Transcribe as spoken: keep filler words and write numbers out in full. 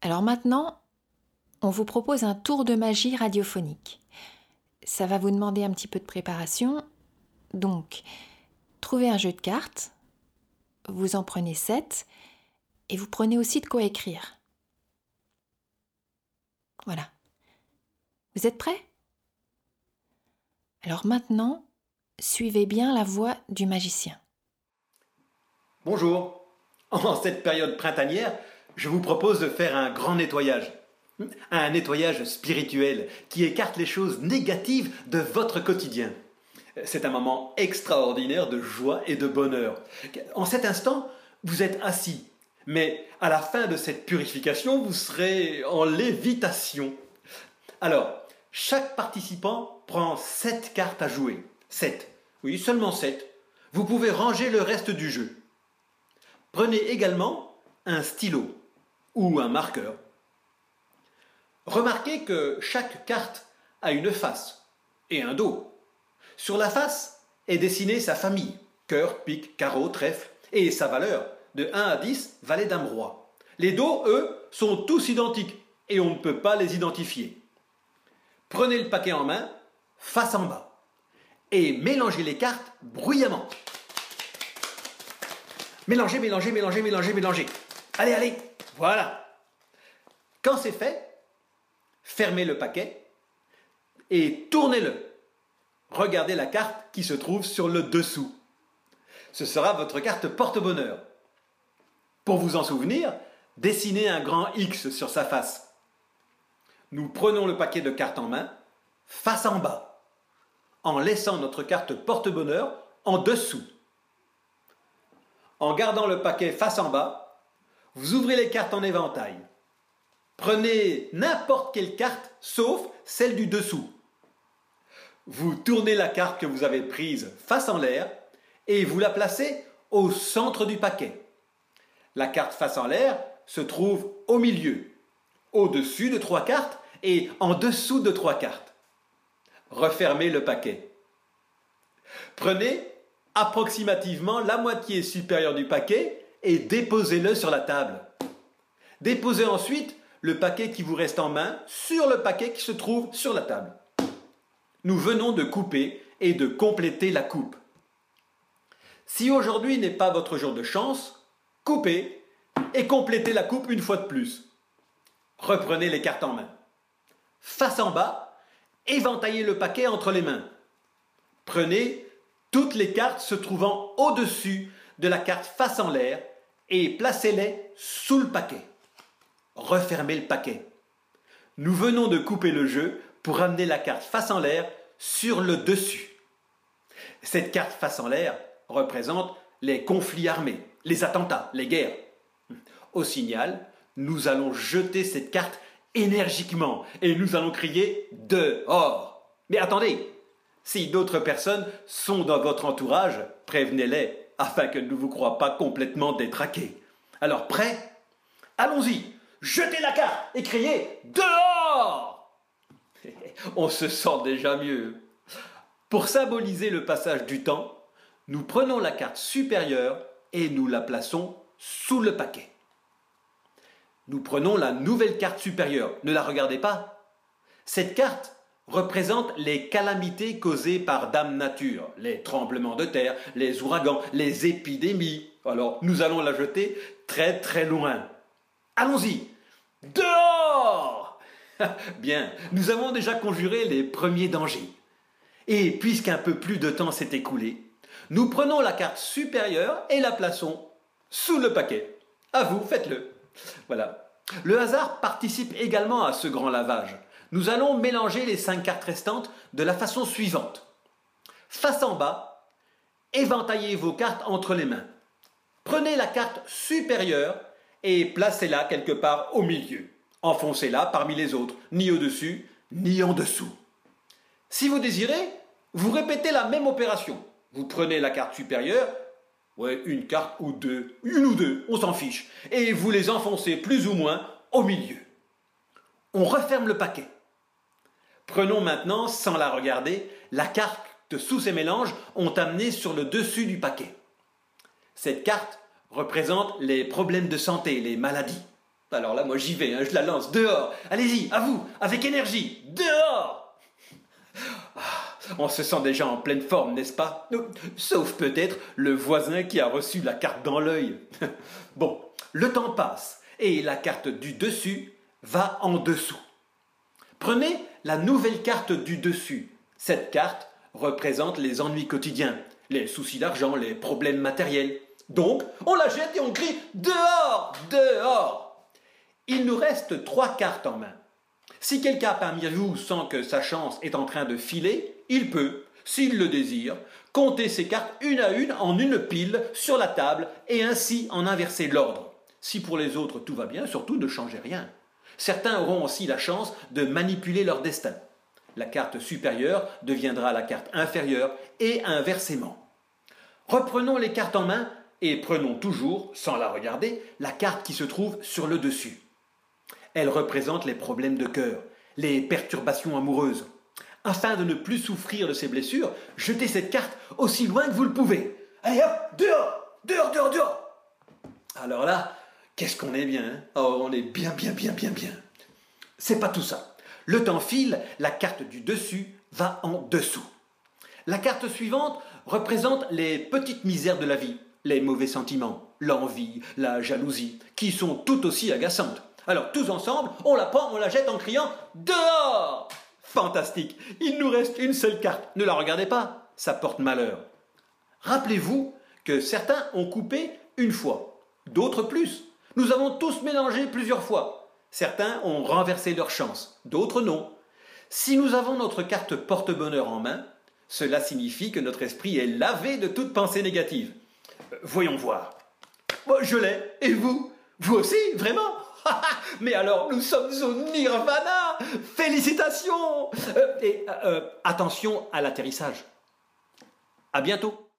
Alors maintenant, on vous propose un tour de magie radiophonique. Ça va vous demander un petit peu de préparation. Donc, trouvez un jeu de cartes, vous en prenez sept et vous prenez aussi de quoi écrire. Voilà. Vous êtes prêts? Alors maintenant, suivez bien la voix du magicien. Bonjour. En cette période printanière, je vous propose de faire un grand nettoyage. Un nettoyage spirituel qui écarte les choses négatives de votre quotidien. C'est un moment extraordinaire de joie et de bonheur. En cet instant, vous êtes assis, mais à la fin de cette purification, vous serez en lévitation. Alors, chaque participant prend sept cartes à jouer. Sept. Oui, seulement sept. Vous pouvez ranger le reste du jeu. Prenez également un stylo ou un marqueur. Remarquez que chaque carte a une face et un dos. Sur la face est dessinée sa famille, cœur, pique, carreau, trèfle, et sa valeur, de un à dix, valet dame roi. Les dos, eux, sont tous identiques et on ne peut pas les identifier. Prenez le paquet en main, face en bas, et mélangez les cartes bruyamment. Mélangez, mélangez, mélangez, mélangez, mélangez. Allez, allez, voilà. Quand c'est fait, fermez le paquet et tournez-le. Regardez la carte qui se trouve sur le dessous. Ce sera votre carte porte-bonheur. Pour vous en souvenir, dessinez un grand X sur sa face. Nous prenons le paquet de cartes en main, face en bas, en laissant notre carte porte-bonheur en dessous. En gardant le paquet face en bas, vous ouvrez les cartes en éventail. Prenez n'importe quelle carte, sauf celle du dessous. Vous tournez la carte que vous avez prise face en l'air et vous la placez au centre du paquet. La carte face en l'air se trouve au milieu, au-dessus de trois cartes et en dessous de trois cartes. Refermez le paquet. Prenez approximativement la moitié supérieure du paquet et déposez-le sur la table. Déposez ensuite le paquet qui vous reste en main sur le paquet qui se trouve sur la table. Nous venons de couper et de compléter la coupe. Si aujourd'hui n'est pas votre jour de chance, coupez et complétez la coupe une fois de plus. Reprenez les cartes en main. Face en bas, éventaillez le paquet entre les mains. Prenez toutes les cartes se trouvant au-dessus de la carte face en l'air et placez-les sous le paquet. Refermez le paquet. Nous venons de couper le jeu pour amener la carte face en l'air sur le dessus. Cette carte face en l'air représente les conflits armés, les attentats, les guerres. Au signal, nous allons jeter cette carte énergiquement et nous allons crier « dehors ». Mais attendez, si d'autres personnes sont dans votre entourage, prévenez-les afin qu'elles ne vous croient pas complètement détraqués. Alors prêts? Allons-y, jetez la carte et criez « dehors ». On se sent déjà mieux. Pour symboliser le passage du temps, nous prenons la carte supérieure et nous la plaçons sous le paquet. Nous prenons la nouvelle carte supérieure. Ne la regardez pas. Cette carte représente les calamités causées par Dame Nature, les tremblements de terre, les ouragans, les épidémies. Alors, nous allons la jeter très très loin. Allons-y. Dehors! Bien, nous avons déjà conjuré les premiers dangers. Et puisqu'un peu plus de temps s'est écoulé, nous prenons la carte supérieure et la plaçons sous le paquet. À vous, faites-le. Voilà. Le hasard participe également à ce grand lavage. Nous allons mélanger les cinq cartes restantes de la façon suivante. Face en bas, éventaillez vos cartes entre les mains. Prenez la carte supérieure et placez-la quelque part au milieu. Enfoncez-la parmi les autres, ni au-dessus, ni en dessous. Si vous désirez, vous répétez la même opération. Vous prenez la carte supérieure, ouais, une carte ou deux, une ou deux, on s'en fiche, et vous les enfoncez plus ou moins au milieu. On referme le paquet. Prenons maintenant, sans la regarder, la carte que sous ces mélanges ont amenée sur le dessus du paquet. Cette carte représente les problèmes de santé, les maladies. Alors là, moi j'y vais, hein, je la lance dehors. Allez-y, à vous, avec énergie, dehors. Ah, on se sent déjà en pleine forme, n'est-ce pas? Sauf peut-être le voisin qui a reçu la carte dans l'œil. Bon, le temps passe et la carte du dessus va en dessous. Prenez la nouvelle carte du dessus. Cette carte représente les ennuis quotidiens, les soucis d'argent, les problèmes matériels. Donc, on la jette et on crie « Dehors! Dehors !» Il nous reste trois cartes en main. Si quelqu'un parmi vous sent que sa chance est en train de filer, il peut, s'il le désire, compter ces cartes une à une en une pile sur la table et ainsi en inverser l'ordre. Si pour les autres tout va bien, surtout ne changez rien. Certains auront aussi la chance de manipuler leur destin. La carte supérieure deviendra la carte inférieure et inversement. Reprenons les cartes en main et prenons toujours, sans la regarder, la carte qui se trouve sur le dessus. Elle représente les problèmes de cœur, les perturbations amoureuses. Afin de ne plus souffrir de ces blessures, jetez cette carte aussi loin que vous le pouvez. Allez hop, dehors, dehors, dehors, dehors. Alors là, qu'est-ce qu'on est bien, hein? Oh, on est bien, bien, bien, bien, bien. C'est pas tout ça. Le temps file, la carte du dessus va en dessous. La carte suivante représente les petites misères de la vie, les mauvais sentiments, l'envie, la jalousie, qui sont tout aussi agaçantes. Alors tous ensemble, on la prend, on la jette en criant « Dehors !» Fantastique, il nous reste une seule carte. Ne la regardez pas, ça porte malheur. Rappelez-vous que certains ont coupé une fois, d'autres plus. Nous avons tous mélangé plusieurs fois. Certains ont renversé leur chance, d'autres non. Si nous avons notre carte porte-bonheur en main, cela signifie que notre esprit est lavé de toute pensée négative. Euh, voyons voir. Bon, je l'ai, et vous? Vous aussi, vraiment? Mais alors, nous sommes au nirvana! Félicitations! euh, Et euh, attention à l'atterrissage. À bientôt!